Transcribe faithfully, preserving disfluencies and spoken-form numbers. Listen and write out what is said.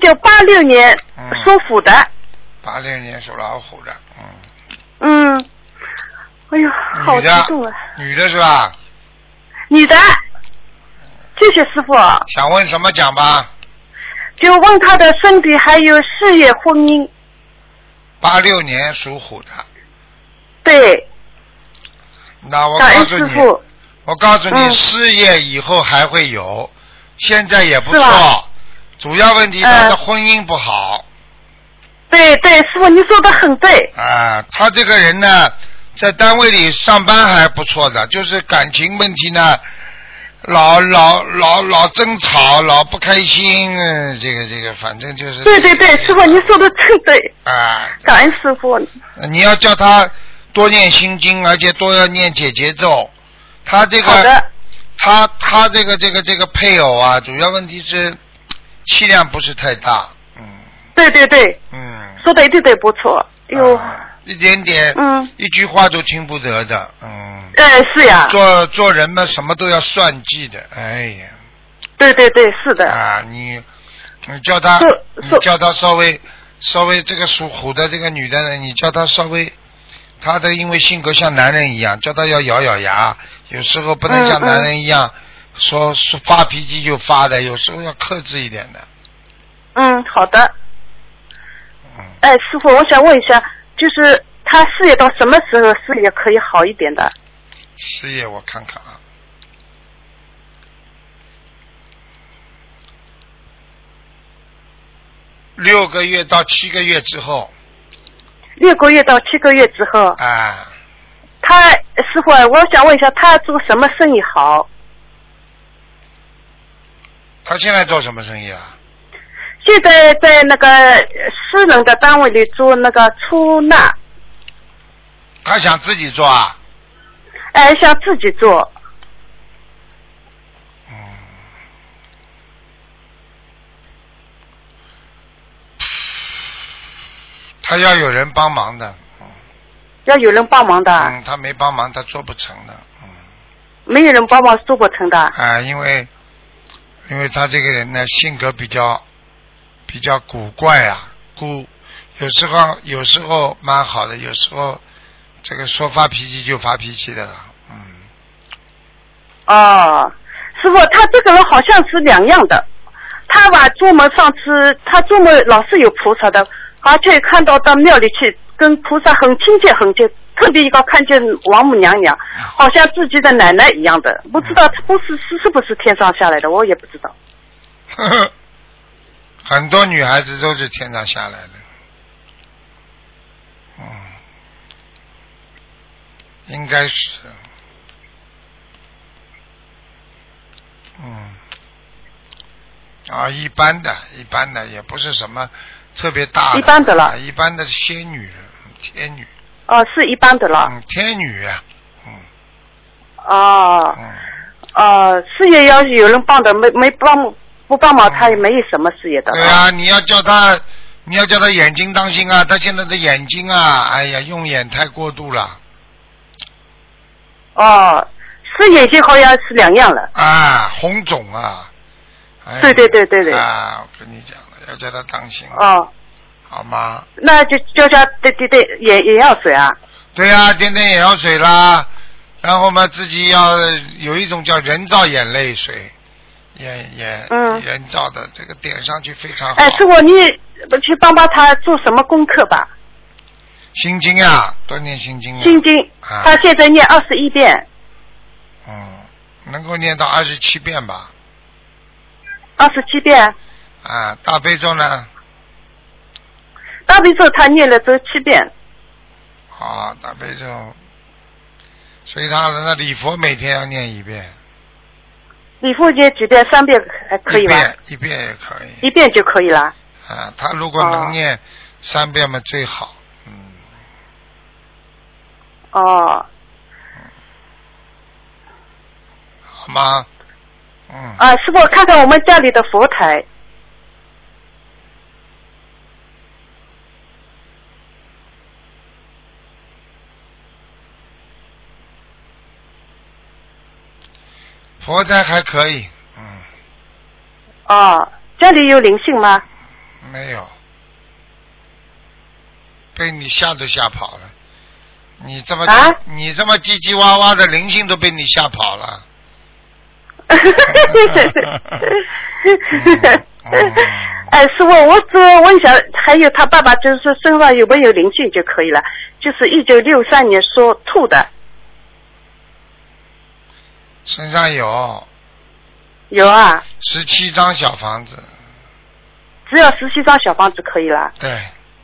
九八六年属虎的。 八六年属老虎的，嗯。 嗯。哎呦，好激动啊！ 女的是吧？ 女的。谢谢师傅。 想问什么讲吧？ 就问他的身体还有事业婚姻。 八六年属虎的。 对。 那我告诉你，我告诉你，嗯、事业以后还会有，现在也不错。主要问题他的婚姻不好。 对对，师傅你说的很对。 啊，他这个人呢，在单位里上班还不错的，就是感情问题呢，老老老老争吵，老不开心，嗯、这个这个，反正就是。 对对对，师傅你说的真对。 啊。 感恩师傅。 你要叫他多念心经，而且多要念解结咒。他这个。 好的。 他他这个这个这个配偶啊，主要问题是气量不是太大。嗯。 对对对。 嗯。 说的对对不错。哟。 啊一点点，嗯，一句话都听不得的，嗯。 哎，是呀。 做做人嘛，什么都要算计的，哎呀。 对对对，是的。 啊，你你叫他，你叫他稍微稍微这个属虎的这个女的呢，你叫他稍微，她的因为性格像男人一样，叫他要咬咬牙，有时候不能像男人一样，嗯嗯说说发脾气就发的，有时候要克制一点的。 嗯，好的。嗯。哎，师傅，我想问一下。就是他事业到什么时候事业可以好一点的？ 事业我看看啊，六个月到七个月之后。 六个月到七个月之后。 啊。 他师傅，我想问一下，他做什么生意好？ 他现在做什么生意啊？ 现在在那个私人的单位里做那个出纳。 他想自己做啊？ 哎，想自己做。 嗯。他要有人帮忙的。嗯。 要有人帮忙的。 嗯，他没帮忙，他做不成的。嗯。 没有人帮忙做不成的。 啊，因为，因为他这个人呢，性格比较。比较古怪啊，古有时候有时候蛮好的，有时候这个说发脾气就发脾气的了，嗯。 哦，师傅，他这个人好像是两样的。他吧，做梦上次他做梦老是有菩萨的，而且看到到庙里去跟菩萨很亲切很近，特别一个看见王母娘娘，好像自己的奶奶一样的，不知道他不是是是不是天上下来的，我也不知道。 呵呵。很多女孩子都是天上下来的，嗯，应该是，嗯，啊，一般的，一般的，也不是什么特别大的， 一般的了， 一般的仙女，天女。 哦，是一般的了。 嗯，天女，嗯。 哦。嗯。哦，事业要是有人帮的，没没帮。不帮忙他也没有什么事业的。 对啊，你要叫他，你要叫他眼睛当心啊！他现在的眼睛啊，哎呀，用眼太过度了。 哦，是眼睛好像是两样了。 啊，红肿啊！哎、 对对对对对。 啊，我跟你讲了，要叫他当心。 哦。 好吗？ 那就叫他对对对眼眼药水啊。 对啊，点点眼药水啦，然后嘛，自己要有一种叫人造眼泪水。眼眼嗯，人造的这个点上去非常好。 哎，师傅，你去帮帮他做什么功课吧？ 心经啊，多念心经啊。 心经，啊、他现在念二十一遍。 嗯，能够念到二十七遍吧。 二十七遍。 啊，大悲咒呢？ 大悲咒他念了这七遍。 好，大悲咒。所以他那礼佛每天要念一遍。 礼佛念几遍？三遍还可以吧？ 一遍，一遍也可以。 一遍就可以了。 啊，他如果能念三遍嘛最好。嗯。 哦。 好吗？嗯。 啊，师傅，看看我们家里的佛台。 佛台还可以，嗯。 哦，家里有灵性吗？ 没有，被你吓都吓跑了。你这么、啊、你这么叽叽哇哇的灵性都被你吓跑了。嗯嗯、 哎，师傅，我只问一下，还有他爸爸就是身上有没有灵性就可以了？就是一九六三年属兔的。 身上有。 有啊。 十七张小房子。 只要十七张小房子可以了。 对。